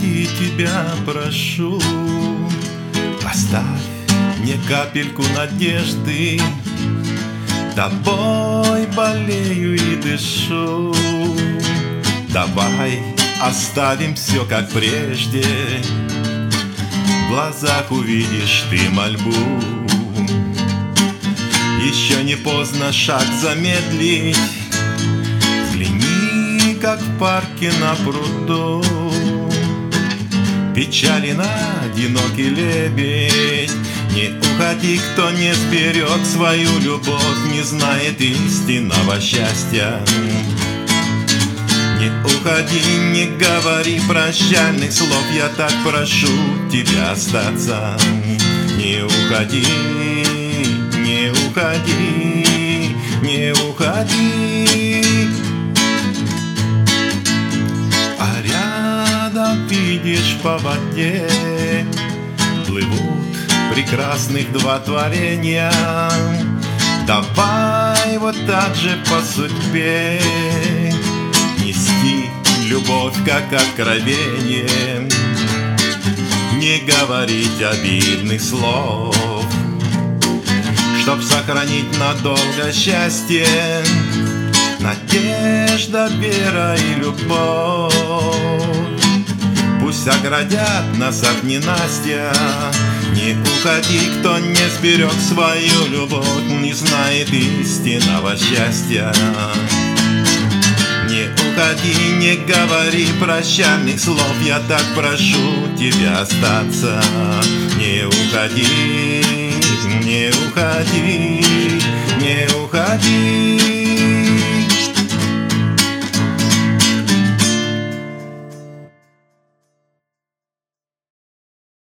уходи, тебя прошу. Оставь мне капельку надежды, тобой болею и дышу. Давай оставим все как прежде, в глазах увидишь ты мольбу. Еще не поздно шаг замедлить, взгляни, как в парке на пруду печален одинокий лебедь. Не уходи, кто не сберег свою любовь, не знает истинного счастья. Не уходи, не говори прощальных слов, я так прошу тебя остаться. Не уходи, не уходи, не уходи. А рядом, видишь, по воде плывут прекрасных два творения. Давай вот так же по судьбе нести любовь как откровение, не говорить обидных слов, чтоб сохранить надолго счастье, надежда, вера и любовь. Пусть оградят нас от ненастья. Не уходи, кто не сберег свою любовь, не знает истинного счастья. Не уходи, не говори прощальных слов, я так прошу тебя остаться. Не уходи, не уходи, не уходи.